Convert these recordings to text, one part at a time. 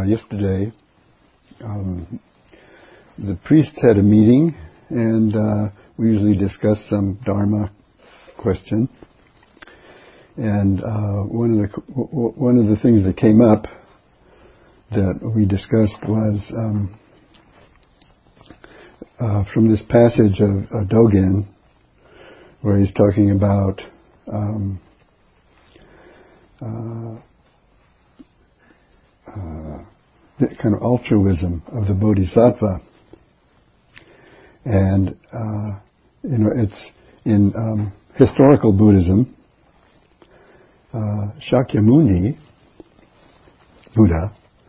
yesterday, the priests had a meeting, and we usually discuss some Dharma question. And one of the things that came up that we discussed was from this passage of Dogen, where he's talking about the kind of altruism of the Bodhisattva. And it's in historical Buddhism. Shakyamuni Buddha.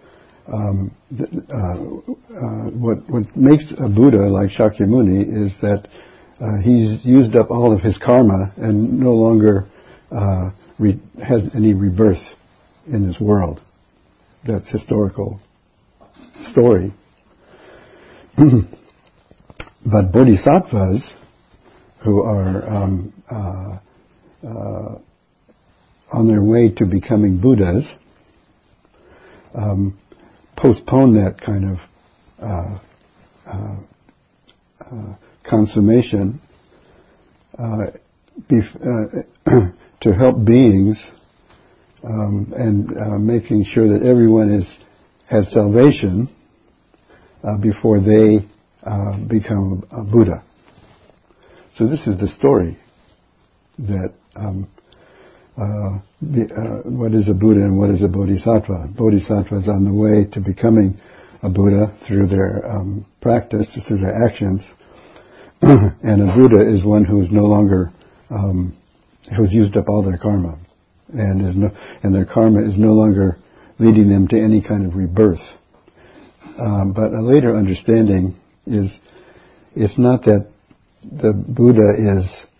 What makes a Buddha like Shakyamuni is that he's used up all of his karma and no longer has any rebirth in this world. That's historical story. But bodhisattvas, who are on their way to becoming Buddhas, postpone that kind of consummation to help beings and making sure that everyone has salvation before they become a Buddha. So this is the story that what is a Buddha and what is a Bodhisattva. Bodhisattva is on the way to becoming a Buddha through their practice, through their actions, and a Buddha is one who is no longer who's used up all their karma, and their karma is no longer leading them to any kind of rebirth. But a later understanding is it's not that the Buddha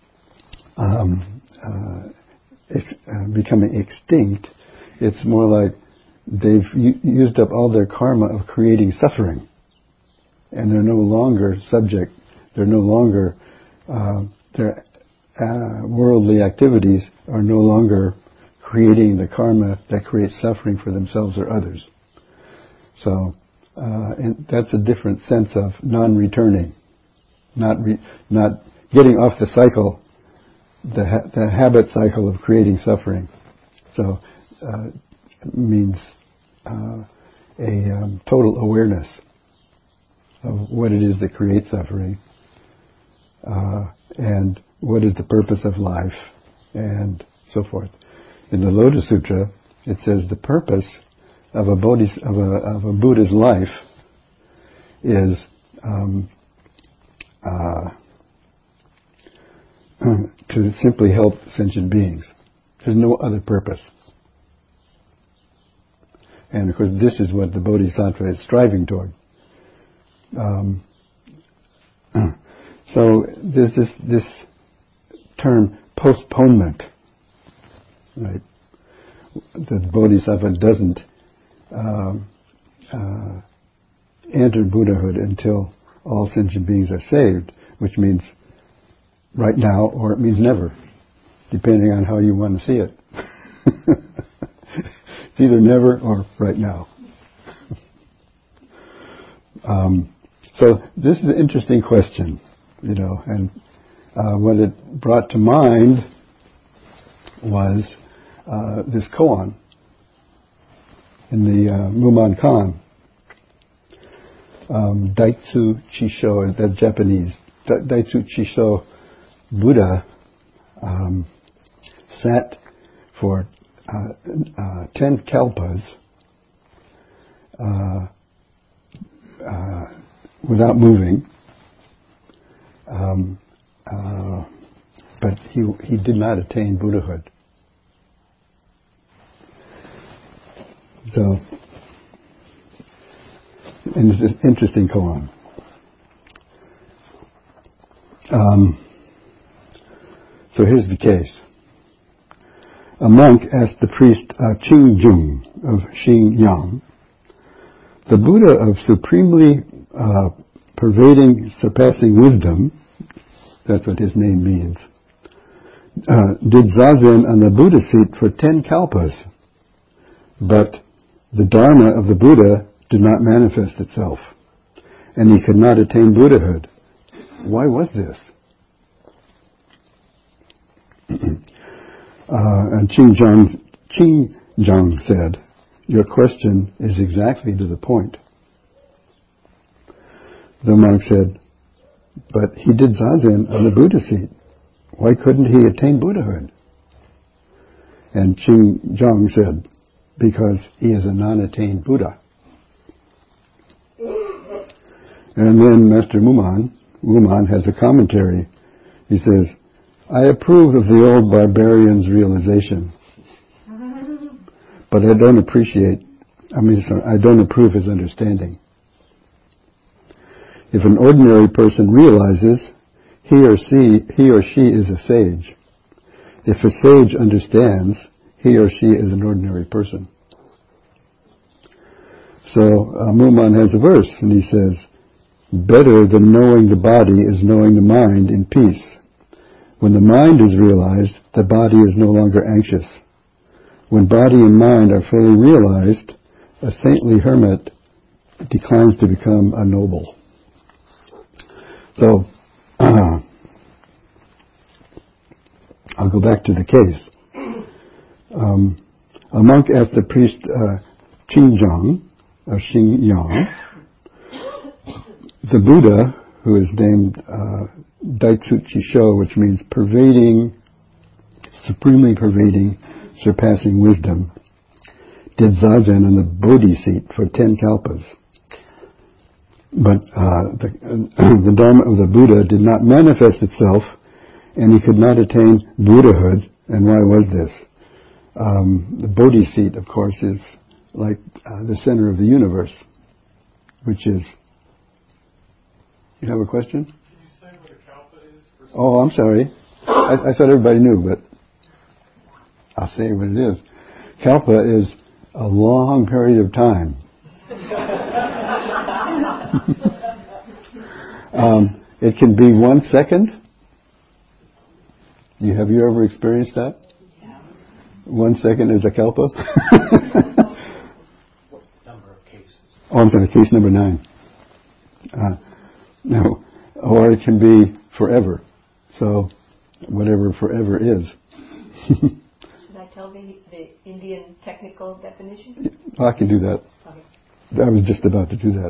is becoming extinct. It's more like they've used up all their karma of creating suffering, and they're no longer subject. They're no longer their worldly activities are no longer creating the karma that creates suffering for themselves or others. So and that's a different sense of non-returning, not getting off the cycle, the habit cycle of creating suffering. So it means a total awareness of what it is that creates suffering, and what is the purpose of life, and so forth. In the Lotus Sutra, it says the purpose of a Buddha's life is to simply help sentient beings. There's no other purpose. And of course, this is what the Bodhisattva is striving toward. So there's this term postponement, right? The Bodhisattva doesn't enter Buddhahood until all sentient beings are saved, which means right now, or it means never, depending on how you want to see it. It's either never or right now. So this is an interesting question, and what it brought to mind was this koan in the Mumonkan. Daitsu Chisho, that's Japanese. Daitsu Chisho Buddha sat for 10 kalpas without moving, but he did not attain Buddhahood. So, and it's an interesting koan. So here's the case. A monk asked the priest Qing Jung of Xingyang, the Buddha of supremely pervading, surpassing wisdom, that's what his name means, did zazen on the Buddha seat for 10 kalpas, but the Dharma of the Buddha did not manifest itself, and he could not attain Buddhahood. Why was this? And Qing Zhang said, your question is exactly to the point. The monk said, but he did Zazen on the Buddha seat. Why couldn't he attain Buddhahood? And Qing Zhang said, because he is a non-attained Buddha. And then Master Wuman has a commentary. He says, I approve of the old barbarian's realization, but I don't approve his understanding. If an ordinary person realizes, he or she is a sage. If a sage understands, he or she is an ordinary person. So Muman has a verse, and he says, better than knowing the body is knowing the mind in peace. When the mind is realized, the body is no longer anxious. When body and mind are fully realized, a saintly hermit declines to become a noble. So, I'll go back to the case. A monk asked the priest Xing Yang, the Buddha, who is named Daitsuchi Sho, which means pervading, supremely pervading, surpassing wisdom, did Zazen on the Bodhi seat for 10 kalpas. But the Dharma of the Buddha did not manifest itself, and he could not attain Buddhahood. And why was this? The Bodhi seat, of course, is like the center of the universe, which is... You have a question? Can you say what a kalpa is? Oh, I'm sorry. I thought everybody knew, but I'll say what it is. Kalpa is a long period of time. It can be 1 second. Have you ever experienced that? Yeah. 1 second is a kalpa. What number of cases? Oh, I'm sorry, case number 9. No. Or it can be forever. So, whatever forever is. Should I tell the Indian technical definition? I can do that. Okay. I was just about to do that.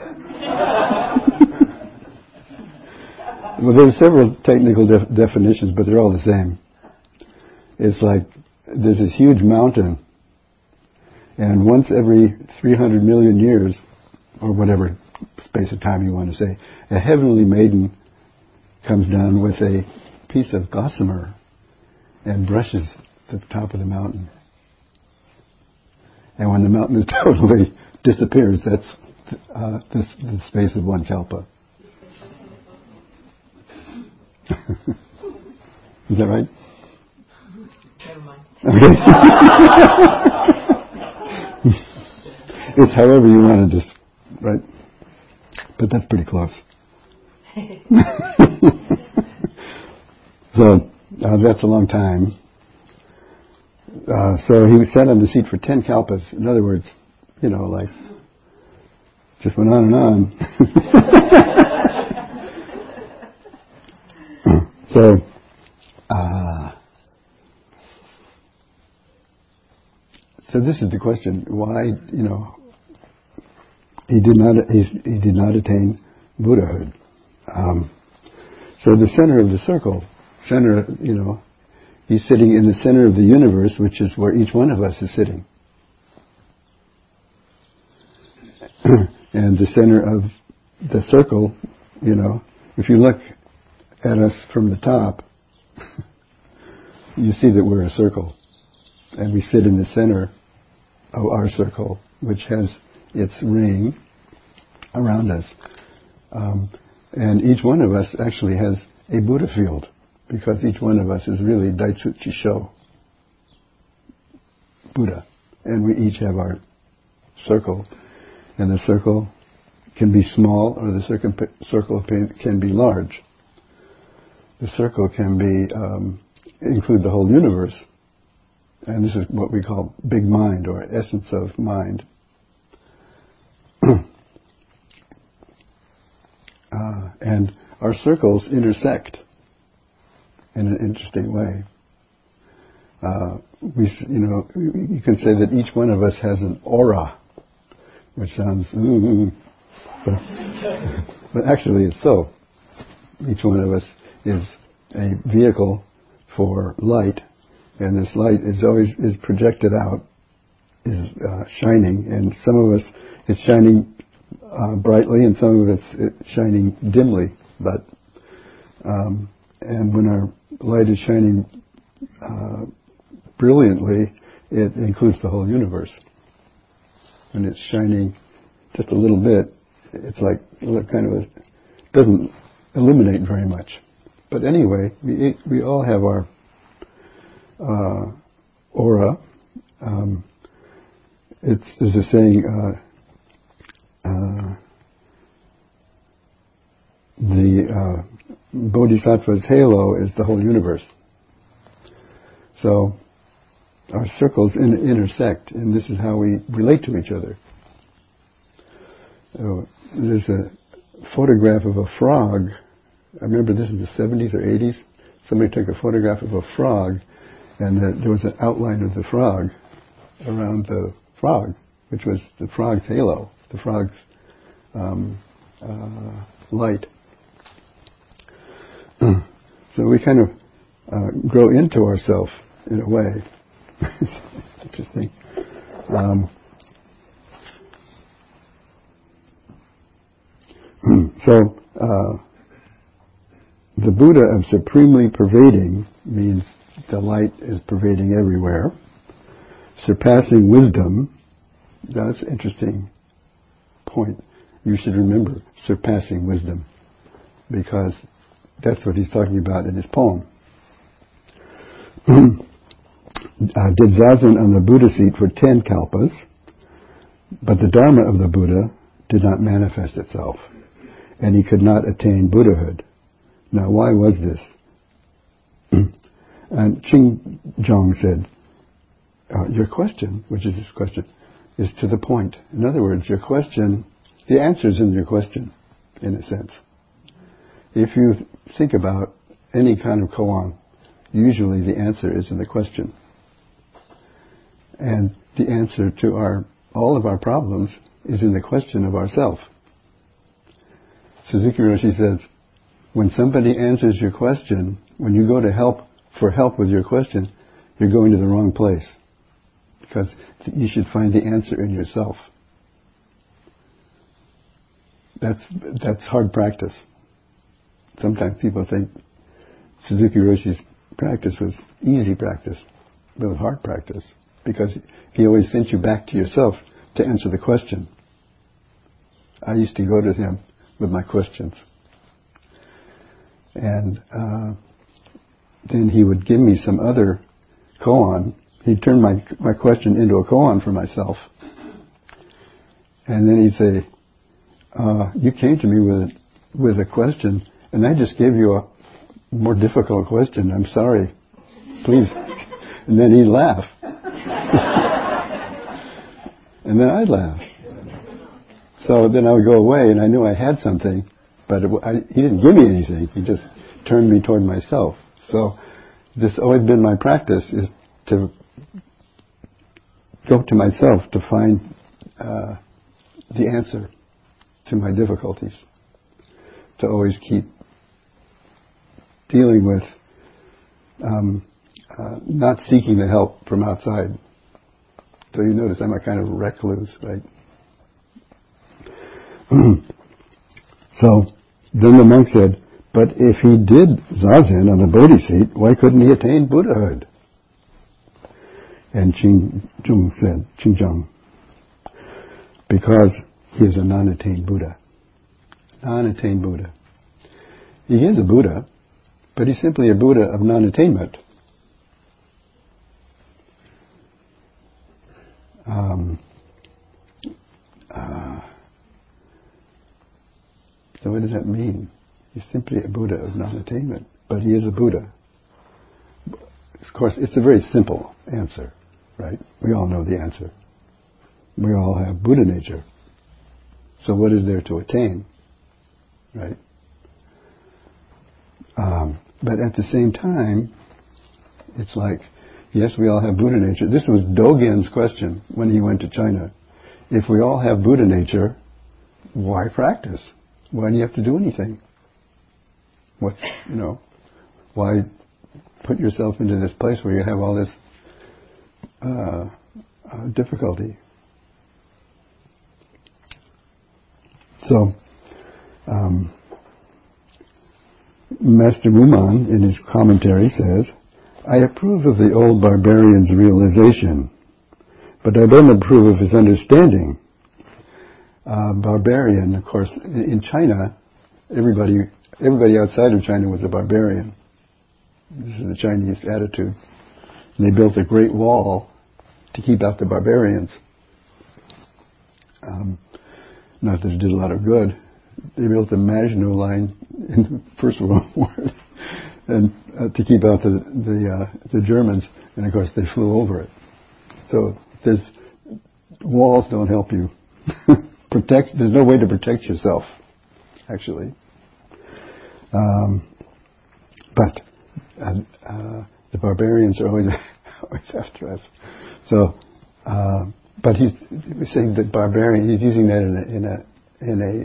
Well, there are several technical definitions, but they're all the same. It's like there's this huge mountain, and once every 300 million years, or whatever space of time you want to say, a heavenly maiden comes down with a piece of gossamer and brushes the top of the mountain. And when the mountain is totally disappears, that's the space of 1 kalpa. Is that right? Never mind. Okay. It's however you want to just, right? But that's pretty close. So, that's a long time. So he sat on the seat for 10 kalpas. In other words, like, just went on and on. So this is the question: why, he did not attain Buddhahood. So the center of the circle, he's sitting in the center of the universe, which is where each one of us is sitting. And the center of the circle, if you look at us from the top, you see that we're a circle. And we sit in the center of our circle, which has its ring around us. And each one of us actually has a Buddha field, because each one of us is really Daitsuchi Sho, Buddha. And we each have our circle. And the circle can be small, or the circle can be large. The circle can be include the whole universe. And this is what we call big mind, or essence of mind, and our circles intersect in an interesting way. You can say that each one of us has an aura, which sounds, but actually it's so. Each one of us is a vehicle for light, and this light is projected out, is shining, and some of us it's shining brightly, and some of it's shining dimly. But and when our light is shining brilliantly, it includes the whole universe. When it's shining just a little bit, it's like doesn't illuminate very much. But anyway, we all have our aura. There's a saying, the Bodhisattva's halo is the whole universe. So our circles intersect, and this is how we relate to each other. There's a photograph of a frog. I remember this in the 70s or 80s. Somebody took a photograph of a frog, and there was an outline of the frog around the frog, which was the frog's halo, the frog's light. So we kind of grow into ourselves in a way. Interesting. So the Buddha of supremely pervading means the light is pervading everywhere. Surpassing wisdom, that's an interesting point. You should remember surpassing wisdom, because that's what he's talking about in his poem. Did zazen on the Buddha seat for 10 kalpas, but the Dharma of the Buddha did not manifest itself, and he could not attain Buddhahood. Now, why was this? And Ching Jong said, your question, which is this question, is to the point. In other words, your question, the answer is in your question, in a sense. If you think about any kind of koan, usually the answer is in the question. And the answer to all of our problems is in the question of ourself. Suzuki Roshi says, when somebody answers your question, when you go to help with your question, you're going to the wrong place. Because you should find the answer in yourself. That's hard practice. Sometimes people think Suzuki Roshi's practice was easy practice, but it was hard practice, because he always sent you back to yourself to answer the question. I used to go to him with my questions. And then he would give me some other koan. He'd turn my question into a koan for myself. And then he'd say, you came to me with a question, and I just gave you a more difficult question. I'm sorry. Please. And then he'd laugh. And then I'd laugh. So then I would go away, and I knew I had something, but he didn't give me anything. He just turned me toward myself. So this has always been my practice, is to go to myself to find the answer to my difficulties. To always keep dealing with not seeking the help from outside. So you notice I'm a kind of recluse, right? So then the monk said, but if he did zazen on the Bodhi seat, why couldn't he attain Buddhahood? And Ching Jung, because he is a non-attained Buddha. Non-attained Buddha. He is a Buddha, but he's simply a Buddha of non-attainment. So what does that mean? He's simply a Buddha of non-attainment, but he is a Buddha. Of course, it's a very simple answer, right? We all know the answer. We all have Buddha nature. So what is there to attain? Right? But at the same time, it's like, yes, we all have Buddha nature. This was Dogen's question when he went to China. If we all have Buddha nature, why practice? Why do you have to do anything? Why put yourself into this place where you have all this difficulty? So, Master Muman, in his commentary, says, I approve of the old barbarian's realization, but I don't approve of his understanding. Barbarian, of course, in China, everybody outside of China was a barbarian. This is the Chinese attitude. And they built a great wall to keep out the barbarians. Not that it did a lot of good. They built the Maginot Line in the First World War, and to keep out the Germans. And of course, they flew over it. So walls don't help you protect. There's no way to protect yourself, actually. But the barbarians are always after us. So, but he's saying that barbarian. He's using that in a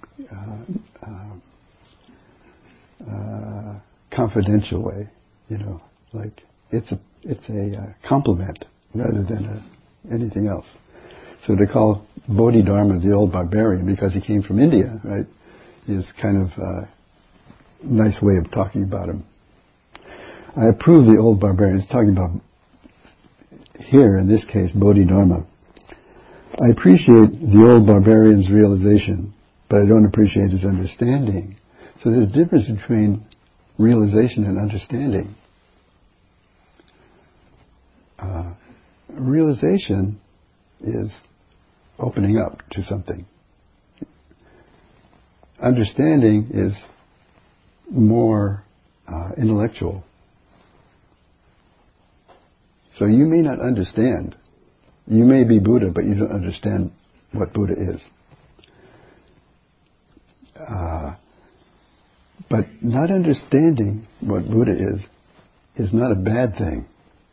confidential way. Like it's a compliment rather than anything else. So to call Bodhidharma the old barbarian because he came from India, right, is kind of a nice way of talking about him. I approve the old barbarian. He's talking about here, in this case, Bodhidharma. I appreciate the old barbarian's realization, but I don't appreciate his understanding. So there's a difference between realization and understanding. Realization is opening up to something. Understanding is more intellectual. So you may not understand. You may be Buddha, but you don't understand what Buddha is. But not understanding what Buddha is not a bad thing.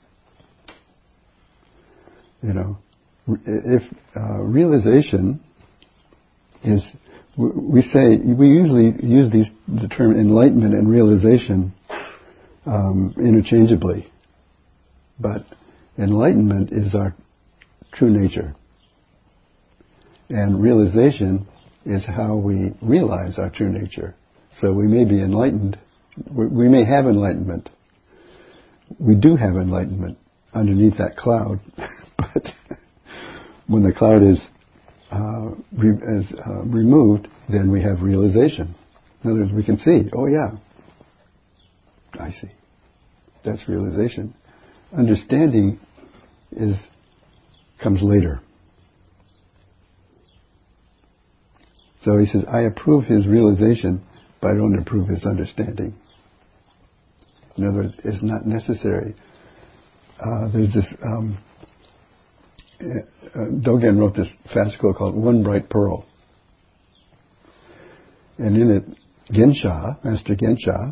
If realization is, we usually use the term enlightenment and realization interchangeably. But enlightenment is our true nature. And realization is how we realize our true nature. So we may be enlightened. We may have enlightenment. We do have enlightenment underneath that cloud. But when the cloud is removed, then we have realization. In other words, we can see, oh yeah, I see. That's realization. Understanding comes later. So he says, I approve his realization, but I don't approve his understanding. In other words, it's not necessary. There's this, Dogen wrote this fascicle called One Bright Pearl. And in it, Master Gensha,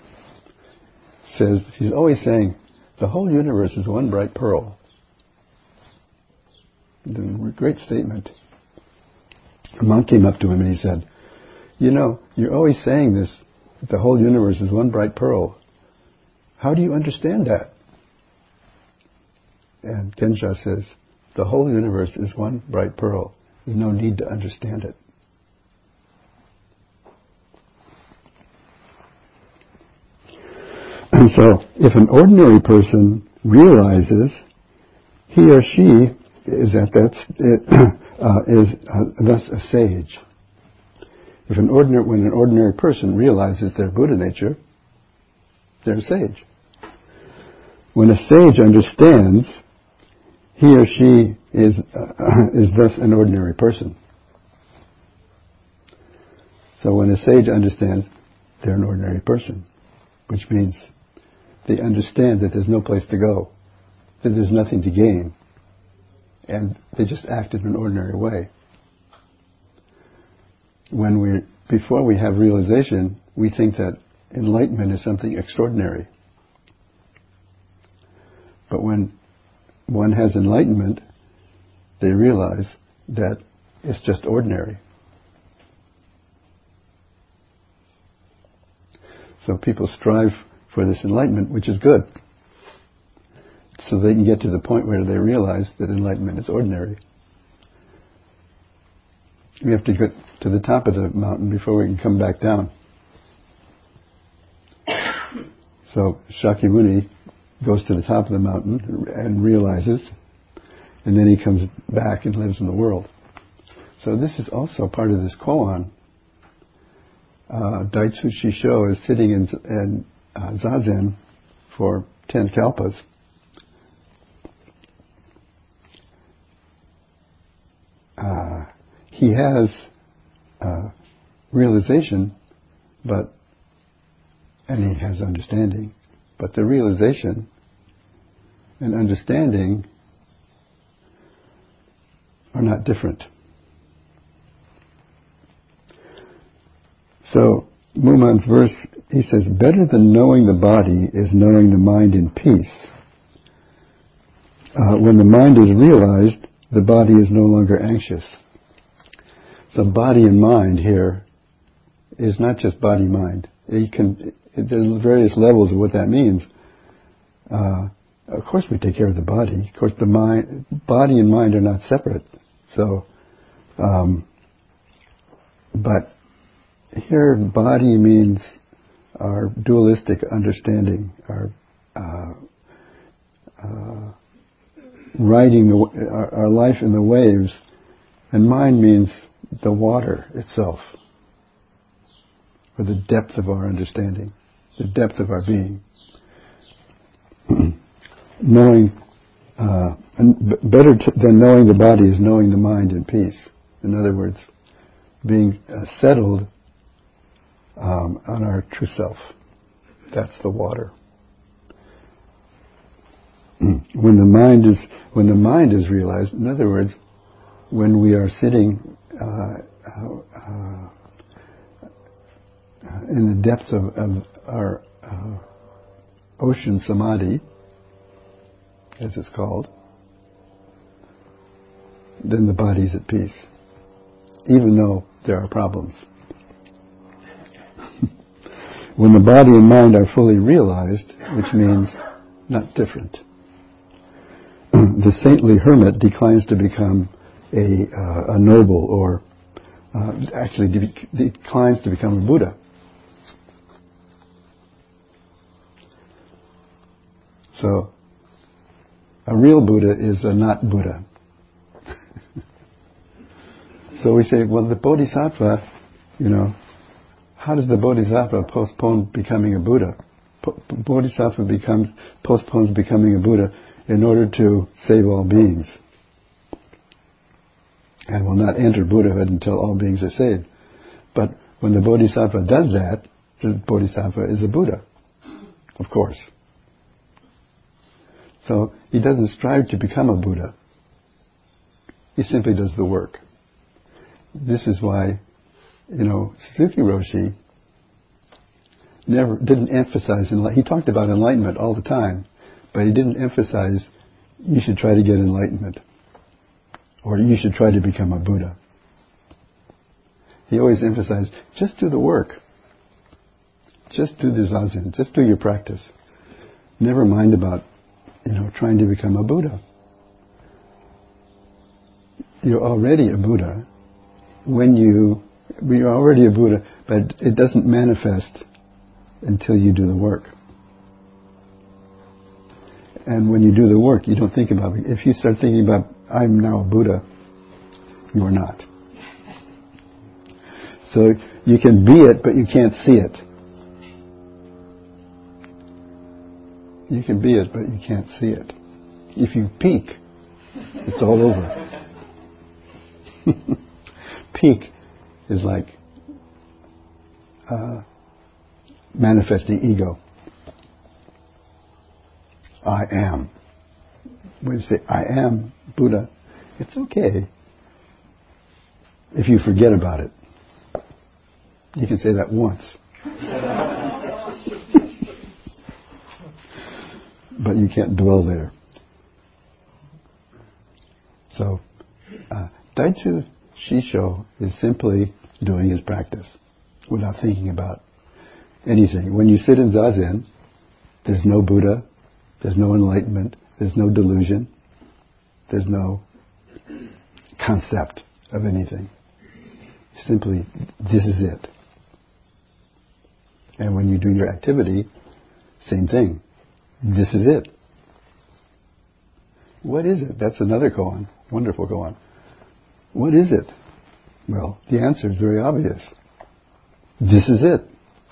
says, he's always saying, the whole universe is one bright pearl. A great statement. A monk came up to him and he said, you're always saying this, the whole universe is one bright pearl. How do you understand that? And Gensha says, the whole universe is one bright pearl. There's no need to understand it. And so, if an ordinary person realizes, he or she is thus a sage. When an ordinary person realizes their Buddha nature, they're a sage. When a sage understands, he or she is thus an ordinary person. So when a sage understands, they're an ordinary person, which means they understand that there's no place to go, that there's nothing to gain, and they just act in an ordinary way. before we have realization, we think that enlightenment is something extraordinary. But when one has enlightenment, they realize that it's just ordinary. So people strive for this enlightenment, which is good, so they can get to the point where they realize that enlightenment is ordinary. We have to get to the top of the mountain before we can come back down. So Shakyamuni goes to the top of the mountain and realizes, and then he comes back and lives in the world. So this is also part of this koan. Daitsu Shisho is sitting in Zazen for 10 kalpas. He has realization, and he has understanding, but the realization and understanding are not different. So, Mumon's verse, he says, better than knowing the body is knowing the mind in peace. When the mind is realized, the body is no longer anxious. So body and mind here is not just body-mind. There's various levels of what that means. Of course we take care of the body. Of course body and mind are not separate. So, but here body means our dualistic understanding, our riding our life in the waves, and mind means the water itself, or the depth of our understanding, the depth of our being. Knowing, better than knowing the body is knowing the mind in peace. In other words, being settled on our true self. That's the water. When the mind is realized, in other words, when we are sitting in the depths of our ocean samadhi, as it's called, then the body's at peace, even though there are problems. When the body and mind are fully realized, which means not different, the saintly hermit declines to become a noble, or actually declines to become a Buddha. So, a real Buddha is a not Buddha. So we say, well, the Bodhisattva, how does the Bodhisattva postpone becoming a Buddha? Bodhisattva postpones becoming a Buddha in order to save all beings, and will not enter Buddhahood until all beings are saved. But when the Bodhisattva does that, the Bodhisattva is a Buddha, of course. So he doesn't strive to become a Buddha. He simply does the work. This is why, Suzuki Roshi didn't emphasize he talked about enlightenment all the time, but he didn't emphasize you should try to get enlightenment, or you should try to become a Buddha. He always emphasized, just do the work. Just do the zazen. Just do your practice. Never mind about, trying to become a Buddha. You're already a Buddha. You're already a Buddha, but it doesn't manifest until you do the work. And when you do the work, you don't think about it. If you start thinking about, I'm now a Buddha, you are not. So you can be it, but you can't see it. You can be it, but you can't see it. If you peek, it's all over. Peek is like manifesting ego. I am. When you say, I am Buddha, it's okay if you forget about it. You can say that once. But you can't dwell there. So, Daitsu Shisho is simply doing his practice without thinking about anything. When you sit in Zazen, there's no Buddha, there's no enlightenment, there's no delusion, there's no concept of anything. Simply, this is it. And when you do your activity, same thing. This is it. What is it? That's another koan. Wonderful koan. What is it? Well, the answer is very obvious. This is it.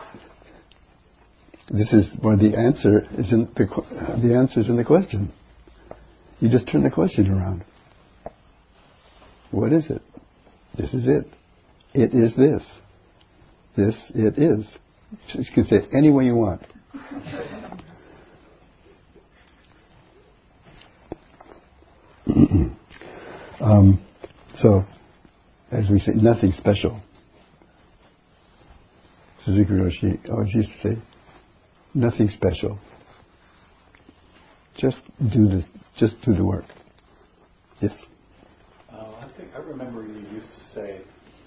This is where the answer is in the answer is in the question. You just turn the question around. What is it? This is it. It is this. This it is. You can say it any way you want. So, as we say, nothing special. Suzuki Roshi always used to say, nothing special. Just do the work. Yes. I remember you used to say,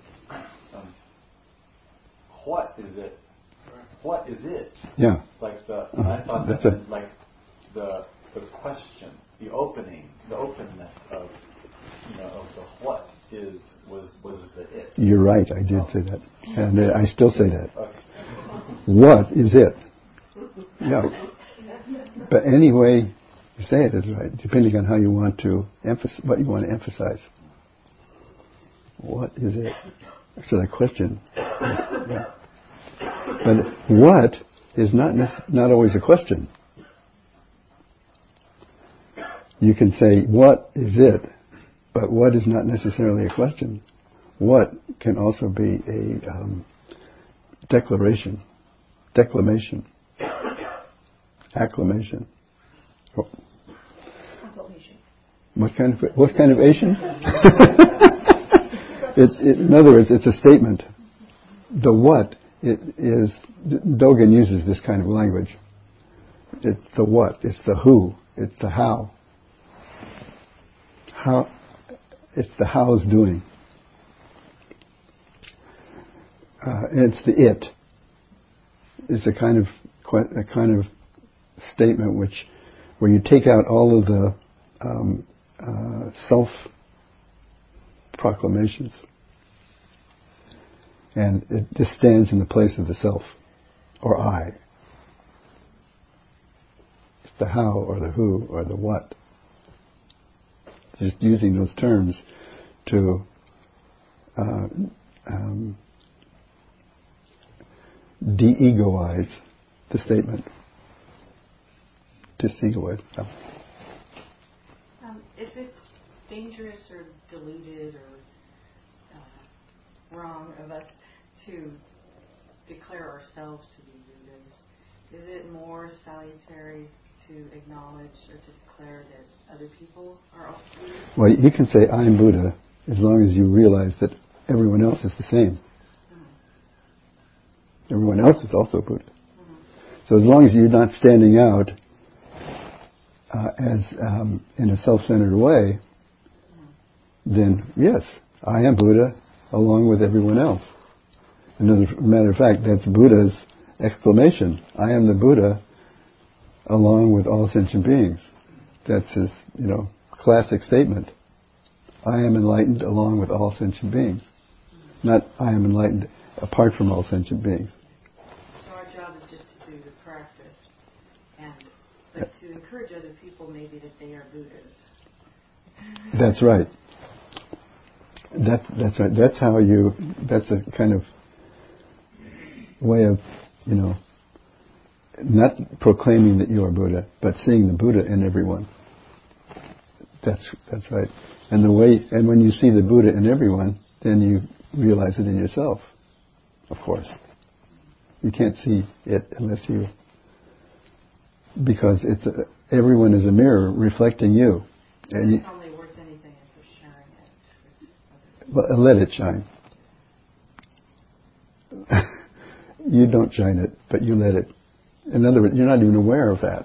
"What is it? What is it?" Yeah. Like I thought that's that like the question, the openness of of the what was the it. You're right. I did say that, and I still say that. Okay. What is it? Yeah. But any way you say it is right, depending on how you want to what you want to emphasize. What is it? So the question. Yeah. But what is not always a question. You can say, what is it? But what is not necessarily a question. What can also be a declaration, declamation, acclamation. Oh. What kind of Asian? In other words, it's a statement. The what Dogen uses this kind of language. It's the what, it's the who, it's the how. It's the how's doing. It's the it. It's a kind of statement where you take out all of the self proclamations, and it just stands in the place of the self or I. It's the how or the who or the what. Just using those terms to de-egoize the statement. Dis-egoize. Oh. Is it dangerous or deluded or wrong of us to declare ourselves to be Buddhas? Is it more salutary to acknowledge or to declare that other people are also Buddhas? Well, you can say, I'm Buddha, as long as you realize that everyone else is the same. Mm-hmm. Everyone else is also Buddha. Mm-hmm. So as long as you're not standing out in a self-centered way, then yes, I am Buddha along with everyone else. As a matter of fact, that's Buddha's exclamation. I am the Buddha along with all sentient beings. That's his, classic statement. I am enlightened along with all sentient beings. Not I am enlightened apart from all sentient beings. So our job is just to do the practice, but to encourage other people maybe that they are Buddhas. That's right. That's right. That's a kind of way of, not proclaiming that you are Buddha, but seeing the Buddha in everyone. That's right. And when you see the Buddha in everyone, then you realize it in yourself. Of course, you can't see it because everyone is a mirror reflecting you. And it's only worth anything if you're sharing it. Let it shine. you don't shine it, but you let it. In other words, you're not even aware of that.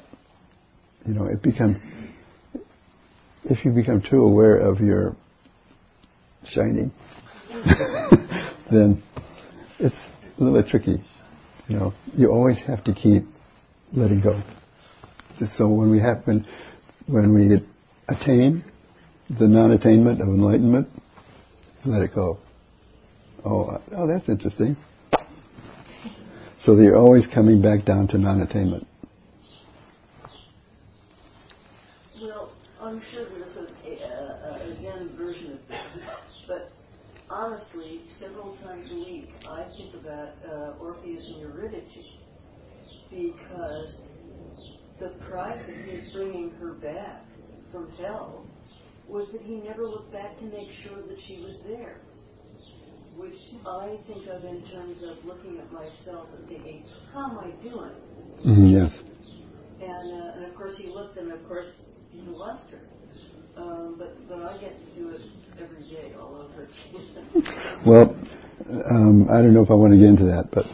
If you become too aware of your shining, then it's a little bit tricky. You always have to keep letting go. So when we attain the non-attainment of enlightenment, let it go. Oh, that's interesting. So that you're always coming back down to non-attainment. Well, I'm sure there's a Zen version of this, but honestly, several times a week, I think about Orpheus and Eurydice, because the price of his bringing her back from hell was that he never looked back to make sure that she was there, which I think of in terms of looking at myself and thinking, how am I doing? Mm-hmm, yes. And of course he looked, and of course he lost her. But I get to do it every day, all over again. Well, I don't know if I want to get into that, but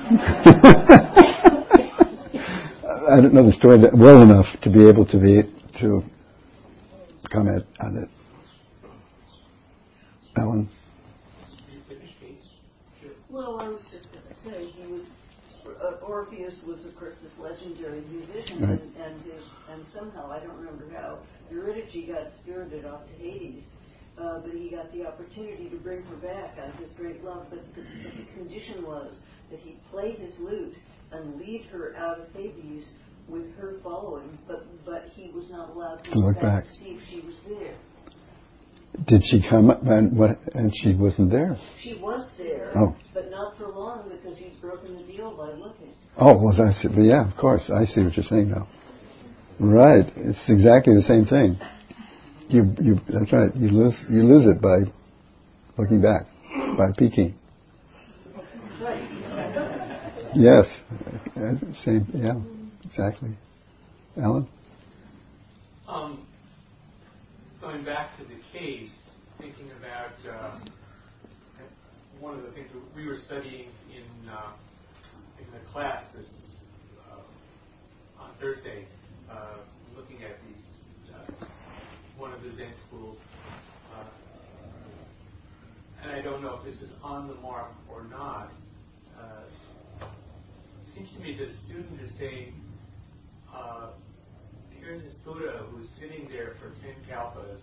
I don't know the story well enough to be able to comment on it. Alan? Well, I was just going to say Orpheus was, of course, this legendary musician, right. and somehow, I don't remember how, Eurydice got spirited off to Hades, but he got the opportunity to bring her back out of his great love, but the condition was that he play his lute and lead her out of Hades with her following, but he was not allowed to look back to see if she was there. Did she come up and she wasn't there? She was there, but not for long because he'd broken the deal by looking. Oh, well, I see. Yeah, of course. I see what you're saying now. Right. It's exactly the same thing. That's right. You lose it by looking back, by peeking. Right. Yes. Same. Yeah. Exactly. Alan? Going back to the case, thinking about one of the things we were studying in the class this on Thursday, looking at these one of the Zen schools, and I don't know if this is on the mark or not. It seems to me the student is saying, here's this Buddha who's sitting there for 10 kalpas,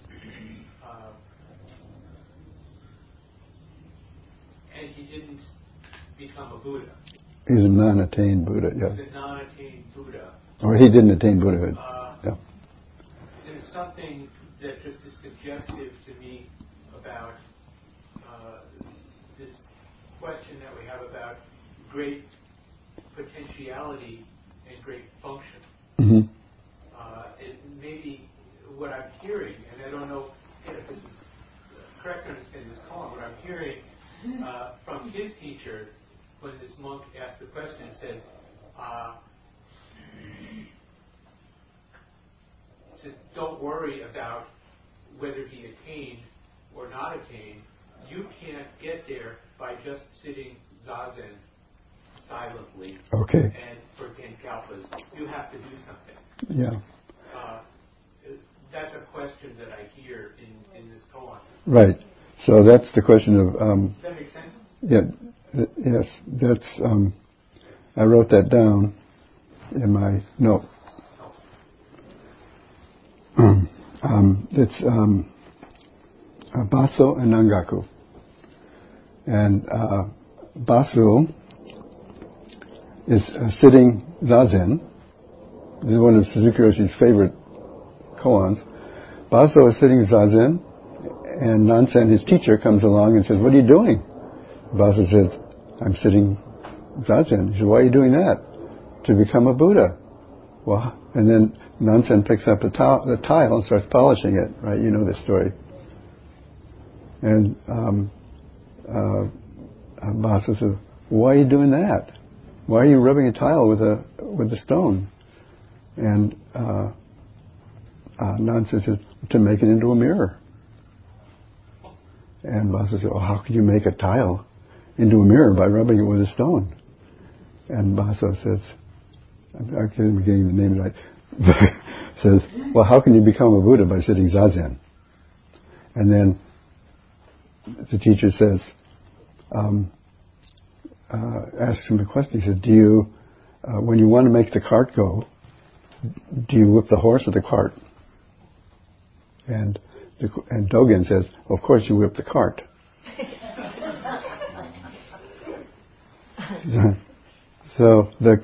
and he didn't become a Buddha. He's a non-attained Buddha, yeah. He's a non-attained Buddha. Or he didn't attain Buddhahood. Yeah. There's something that just is suggestive to me about this question that we have about great potentiality and great function. Mm-hmm. It may be what I'm hearing, and I don't know if this is correct to understand this poem, what I'm hearing from his teacher when this monk asked the question, said, don't worry about whether he attained or not attained. You can't get there by just sitting zazen silently and for 10 kalpas. You have to do something. Yeah. That's a question that I hear in this koan. Right. So that's the question of... Does that make sense? Yeah. Yes. That's... I wrote that down in my note. It's Baso and Nangaku. And Baso is sitting zazen. This is one of Suzuki Roshi's favorite koans. Baso is sitting zazen, and Nansen, his teacher, comes along and says, "What are you doing?" Baso says, "I'm sitting zazen." He says, "Why are you doing that?" "To become a Buddha." Well, and then Nansen picks up the tile and starts polishing it, right? You know this story. And Baso says, "Why are you doing that? Why are you rubbing a tile with a stone?" And Nansen says, "To make it into a mirror." And Baso says, "Well, how could you make a tile into a mirror by rubbing it with a stone?" And Baso says, I'm getting the name right, says, well, how can you become a Buddha by sitting zazen? And then the teacher says, asks him a question. He says, do you, when you want to make the cart go, do you whip the horse or the cart? And Dogen says, of course you whip the cart. So the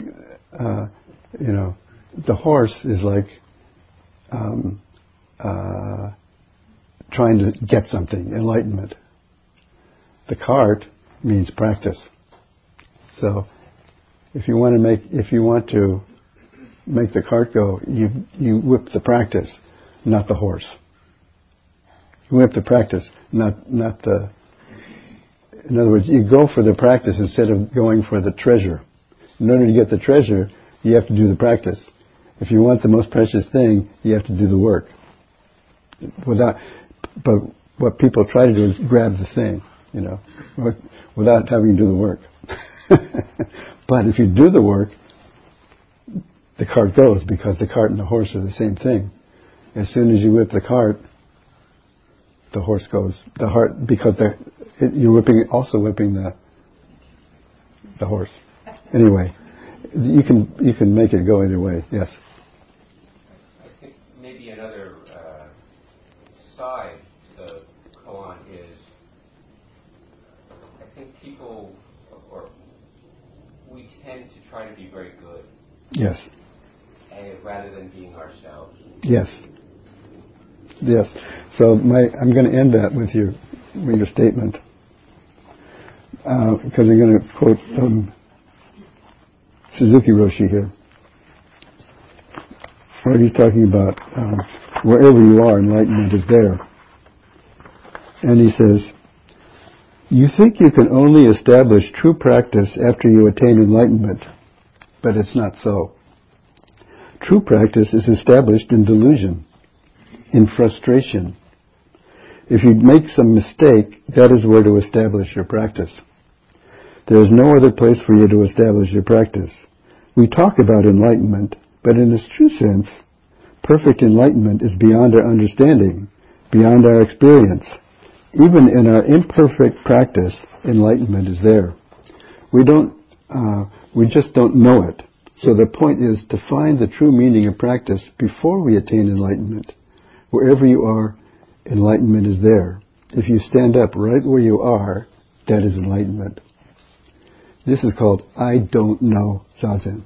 horse is like trying to get something, enlightenment. The cart means practice. So if you want to make the cart go, you whip the practice, not the horse. You whip the practice, not the. In other words, you go for the practice instead of going for the treasure. In order to get the treasure, you have to do the practice. If you want the most precious thing, you have to do the work. But what people try to do is grab the thing, without having to do the work. But if you do the work, the cart goes, because the cart and the horse are the same thing. As soon as you whip the cart, the horse goes. Because you're also whipping the horse. Anyway, you can make it go either way. Yes. I think maybe another side to the koan is, I think people, or we tend to try to be very good. Yes. Rather than being ourselves. Yes. Yes. So I'm going to end that with your statement, because I'm going to quote Suzuki Roshi here, where he's talking about wherever you are, enlightenment is there. And he says, you think you can only establish true practice after you attain enlightenment, but it's not so. True practice is established in delusion, in frustration. If you make some mistake, that is where to establish your practice. There is no other place for you to establish your practice. We talk about enlightenment, but in its true sense, perfect enlightenment is beyond our understanding, beyond our experience. Even in our imperfect practice, enlightenment is there. We just don't know it. So the point is to find the true meaning of practice before we attain enlightenment. Wherever you are, enlightenment is there. If you stand up right where you are, that is enlightenment. This is called I don't know Zazen.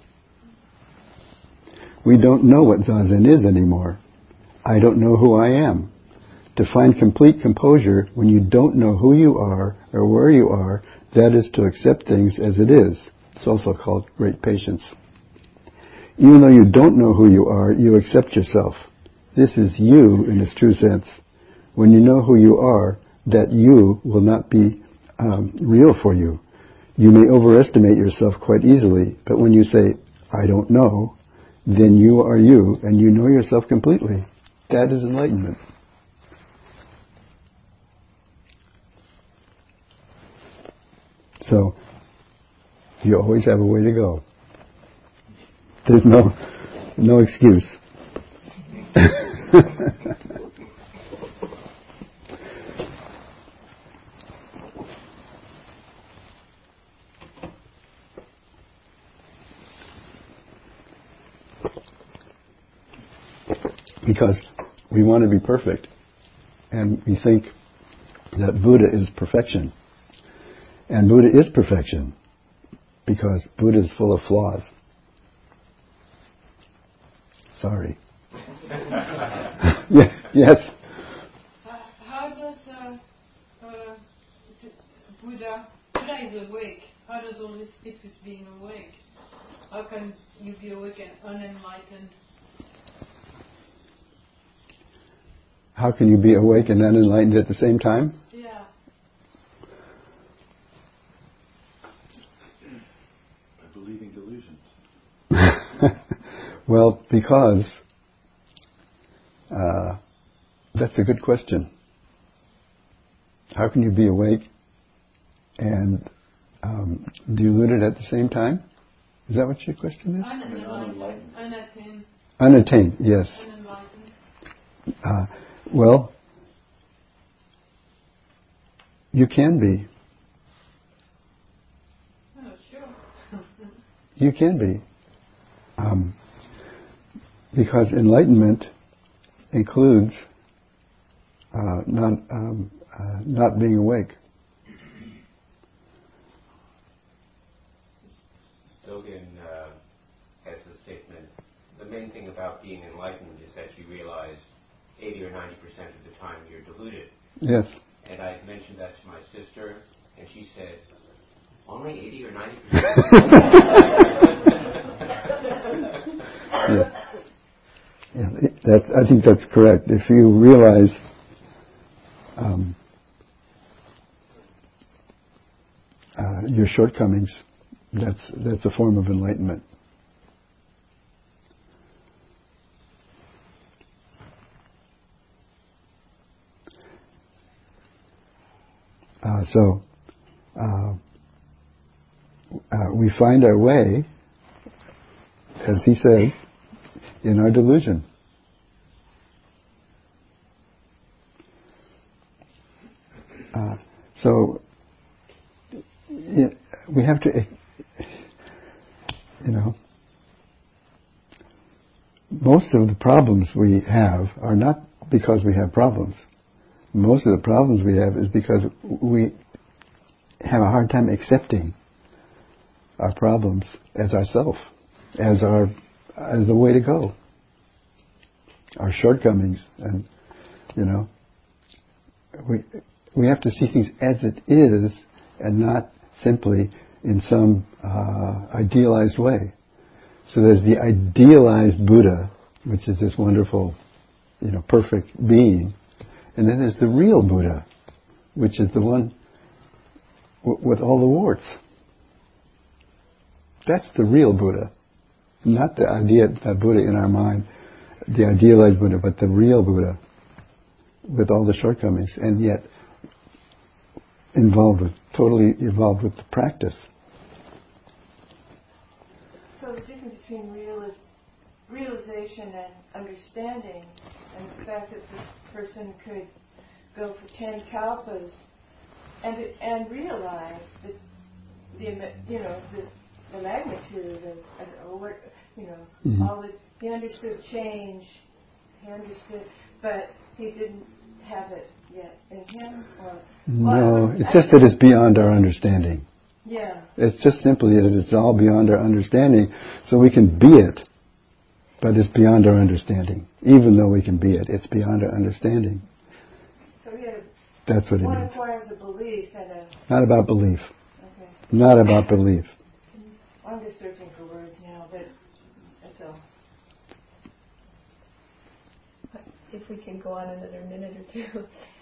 We don't know what Zazen is anymore. I don't know who I am. To find complete composure when you don't know who you are or where you are, that is to accept things as it is. It's also called great patience. Even though you don't know who you are, you accept yourself. This is you in its true sense. When you know who you are, that you will not be real for you. You may overestimate yourself quite easily, but when you say, I don't know, then you are you, and you know yourself completely. That is enlightenment. So, you always have a way to go. There's no excuse. Because we want to be perfect, and we think that Buddha is perfection. And Buddha is perfection, because Buddha is full of flaws. Sorry. Yes. How does Buddha is awake? How does all this fit with being awake? How can you be awake and unenlightened? How can you be awake and unenlightened at the same time? Yeah. By believing delusions. Well, because that's a good question. How can you be awake and deluded at the same time? Is that what your question is? Unenlightened. Unattained. Unattained, yes. Unenlightened. Well, you can be. Oh, sure. You can be. Because enlightenment includes not being awake. Dogen has a statement, the main thing about being enlightened is that you realize 80 or 90% of the time you're deluded. Yes. And I mentioned that to my sister, and she said, only 80 or 90%? Yeah, I think that's correct. If you realize your shortcomings, that's a form of enlightenment. So we find our way, as he says, in our delusion. So we have to, most of the problems we have are not because we have problems. Most of the problems we have is because we have a hard time accepting our problems as ourself, as the way to go. Our shortcomings, and we have to see things as it is, and not simply in some idealized way. So there's the idealized Buddha, which is this wonderful, perfect being, and then there's the real Buddha, which is the one with all the warts. That's the real Buddha, not the idea that Buddha in our mind, the idealized Buddha, but the real Buddha with all the shortcomings, and yet totally involved with the practice. So the difference between realization and understanding, and the fact that this person could go for 10 kalpas and realize that the magnitude of what all that he understood change, but he didn't have it yet in him. No, it's just that it's beyond our understanding. Yeah. It's just simply that it's all beyond our understanding, so we can be it, but it's beyond our understanding. Even though we can be it, it's beyond our understanding. So that's what it one means. requires a belief and a... Not about belief. Okay. Not about belief. I'm just searching for words now, but so... If we can go on another minute or two.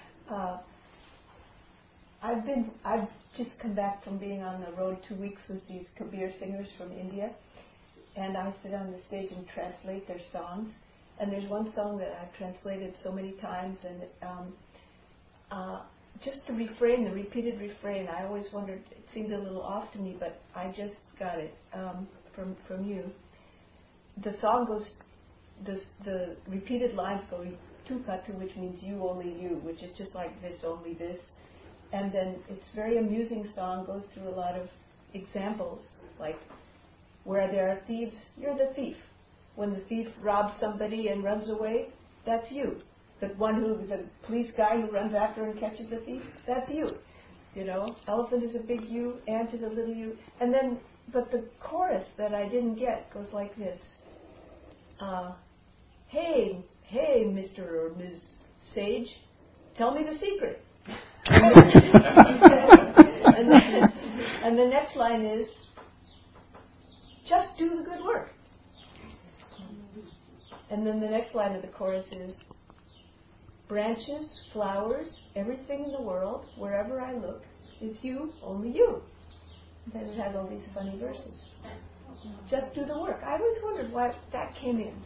I've just come back from being on the road 2 weeks with these Kabir singers from India, and I sit on the stage and translate their songs. And there's one song that I've translated so many times, and just the refrain, the repeated refrain, I always wondered, it seemed a little off to me, but I just got it from you. The song goes, the repeated lines go tu katu, which means you, only you, which is just like this, only this. And then it's a very amusing song, goes through a lot of examples, like where there are thieves, you're the thief. When the thief robs somebody and runs away, that's you. The police guy who runs after and catches the thief, that's you. Elephant is a big you, ant is a little you. And then, but the chorus that I didn't get goes like this. Hey, Mr. or Ms. Sage, tell me the secret. And the next line is, just do the good work. And then the next line of the chorus is, branches, flowers, everything in the world, wherever I look, is you, only you. And then it has all these funny verses. Just do the work. I always wondered why that came in.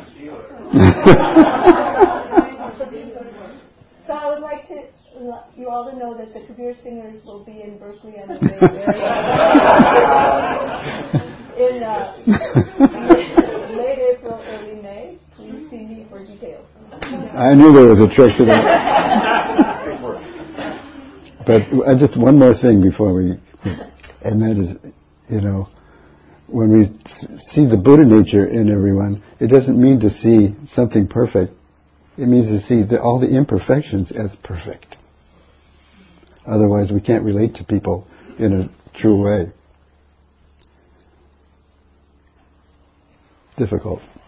So I would like to, you all to know that the Kabir Singers will be in Berkeley on the Bay Area in late April, early May. Please see me for details. I knew there was a trick to that. But just one more thing before we, and that is, when we see the Buddha nature in everyone, it doesn't mean to see something perfect. It means to see all the imperfections as perfect. Otherwise, we can't relate to people in a true way. Difficult.